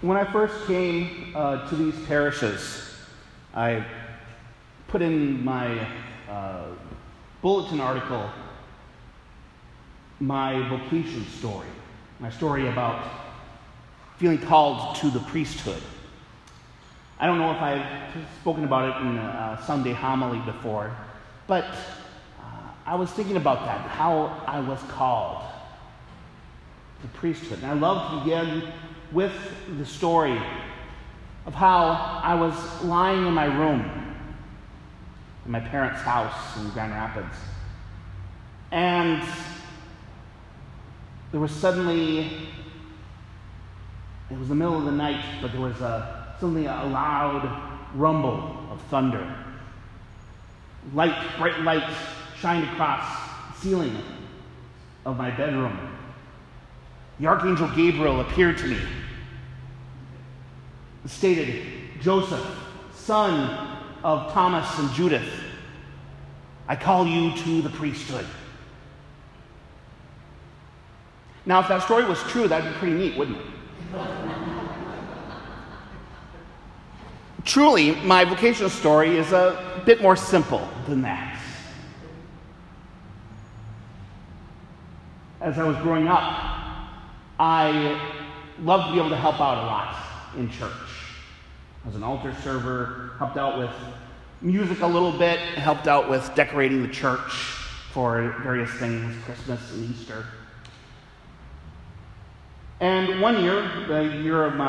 When I first came to these parishes, I put in my bulletin article my vocation story, my story about feeling called to the priesthood. I don't know if I've spoken about it in a Sunday homily before, but I was thinking about that, how I was called to the priesthood. And I love to begin with the story of how I was lying in my room in my parents' house in Grand Rapids. And there was suddenly, it was the middle of the night, but there was suddenly a loud rumble of thunder. Bright light shined across the ceiling of my bedroom. The Archangel Gabriel appeared to me. It stated, "Joseph, son of Thomas and Judith, I call you to the priesthood." Now, if that story was true, that'd be pretty neat, wouldn't it? Truly, my vocational story is a bit more simple than that. As I was growing up, I loved to be able to help out a lot in church. I was an altar server, helped out with music a little bit, helped out with decorating the church for various things, Christmas and Easter. And one year, the year of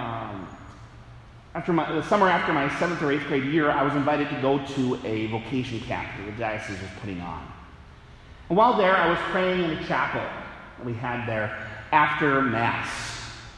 the summer after my 7th or 8th grade year, I was invited to go to a vocation camp that the diocese was putting on. And while there, I was praying in a chapel that we had there after Mass.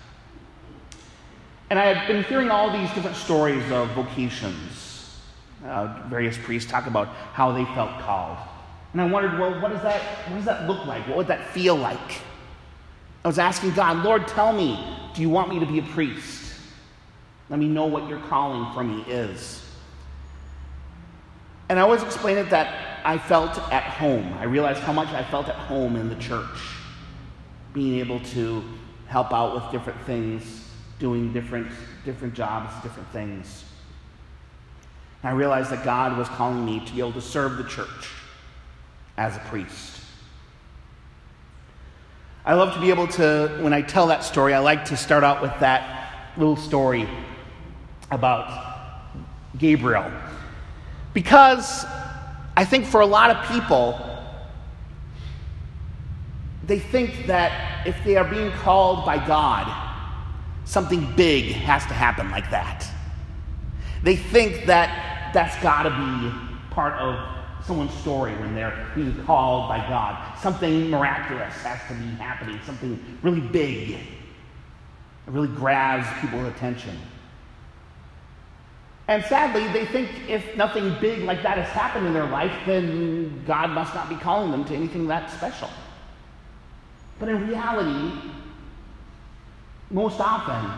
And I had been hearing all these different stories of vocations. Various priests talk about how they felt called. And I wondered, well, what does that look like? What would that feel like? I was asking God, Lord, tell me, do you want me to be a priest? Let me know what your calling for me is. And I always explained it that I felt at home. I realized how much I felt at home in the church, being able to help out with different things, doing different jobs, different things. And I realized that God was calling me to be able to serve the church as a priest. I love to be able to, when I tell that story, I like to start out with that little story about Gabriel. Because I think for a lot of people, they think that if they are being called by God, something big has to happen like that. They think that that's got to be part of someone's story when they're being called by God. Something miraculous has to be happening, something really big. It really grabs people's attention. And sadly, they think if nothing big like that has happened in their life, then God must not be calling them to anything that special. But in reality, most often,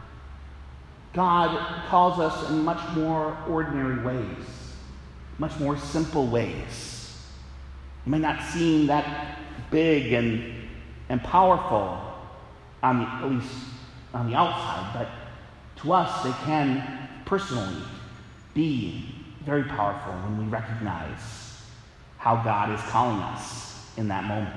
God calls us in much more ordinary ways, much more simple ways. It may not seem that big and powerful, at least on the outside, but to us, they can personally be very powerful when we recognize how God is calling us in that moment.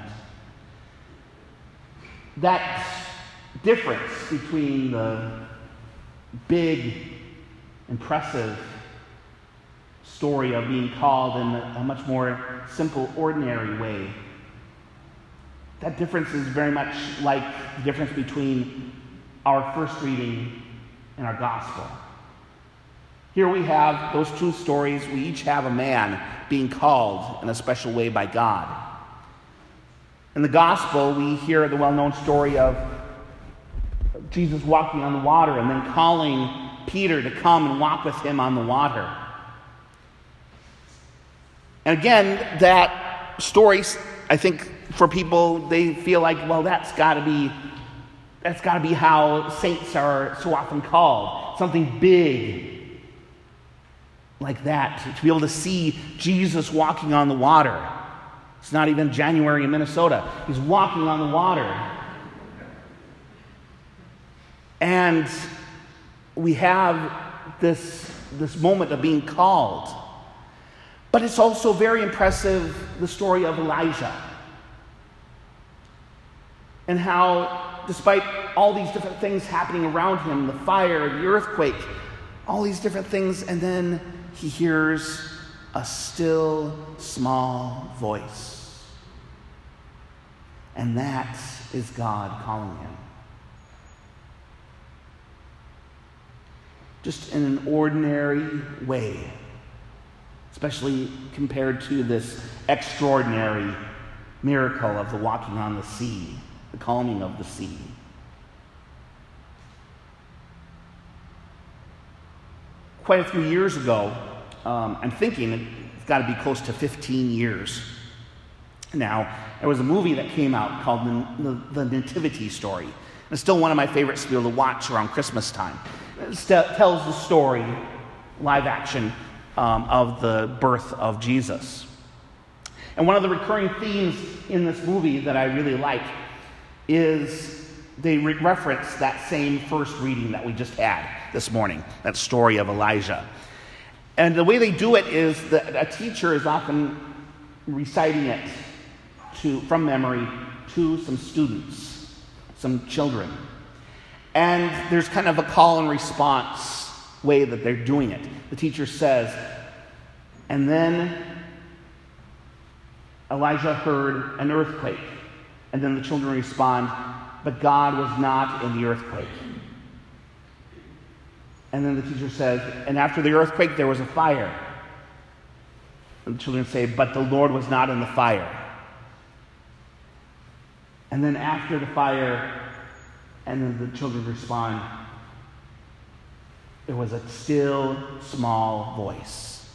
That difference between the big, impressive story of being called in a much more simple, ordinary way, that difference is very much like the difference between our first reading and our gospel. Here we have those two stories. We each have a man being called in a special way by God. In the gospel, we hear the well-known story of Jesus walking on the water and then calling Peter to come and walk with him on the water. And again, that story, I think for people, they feel like, well, that's got to be how saints are so often called. Something big like that, to be able to see Jesus walking on the water. It's not even January in Minnesota. He's walking on the water. And we have this moment of being called. But it's also very impressive, the story of Elijah. And how, despite all these different things happening around him, the fire, the earthquake, all these different things, and then he hears a still, small voice. And that is God calling him. Just in an ordinary way, especially compared to this extraordinary miracle of the walking on the sea, the calming of the sea. Quite a few years ago, I'm thinking it's got to be close to 15 years now, there was a movie that came out called The Nativity Story. It's still one of my favorites to be able to watch around Christmas time. It tells the story, live action, of the birth of Jesus. And one of the recurring themes in this movie that I really like is they reference that same first reading that we just had this morning, that story of Elijah. And the way they do it is that a teacher is often reciting it from memory to some students, some children. And there's kind of a call and response way that they're doing it. The teacher says, and then Elijah heard an earthquake. And then the children respond, but God was not in the earthquake. And then the teacher says, and after the earthquake there was a fire. And the children say, but the Lord was not in the fire. And then after the fire, and then the children respond, there was a still, small voice.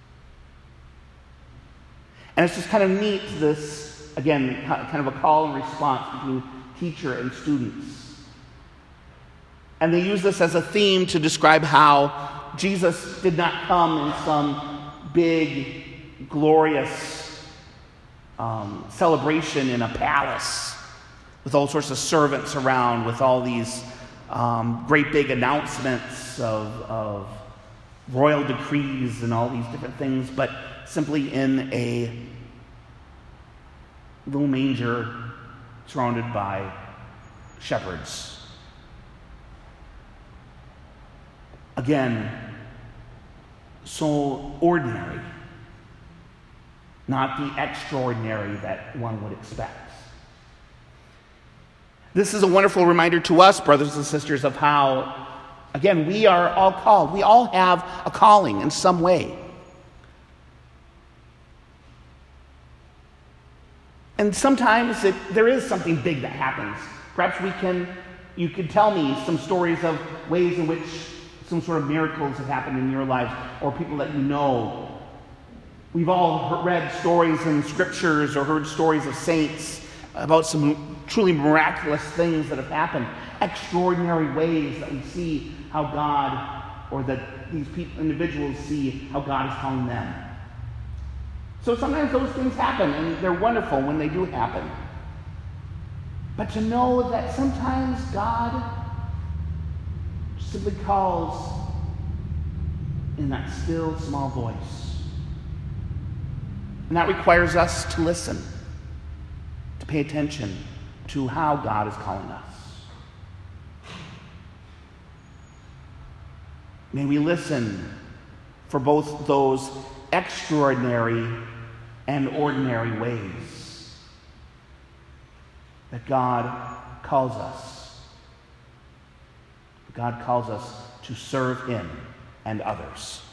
And it's just kind of neat, this, again, kind of a call and response between teacher and students. And they use this as a theme to describe how Jesus did not come in some big, glorious celebration in a palace with all sorts of servants around, with all these great big announcements of royal decrees and all these different things, but simply in a little manger surrounded by shepherds. Again, so ordinary, not the extraordinary that one would expect. This is a wonderful reminder to us, brothers and sisters, of how, again, we are all called. We all have a calling in some way. And sometimes there is something big that happens. Perhaps you could tell me some stories of ways in which some sort of miracles have happened in your lives, or people that you know. We've all read stories in scriptures or heard stories of saints about some truly miraculous things that have happened, extraordinary ways that we see how God, or that these individuals see how God is calling them. So sometimes those things happen, and they're wonderful when they do happen. But to know that sometimes God simply calls in that still, small voice. And that requires us to listen, to pay attention to how God is calling us. May we listen for both those extraordinary and ordinary ways that God calls us. God calls us to serve Him and others.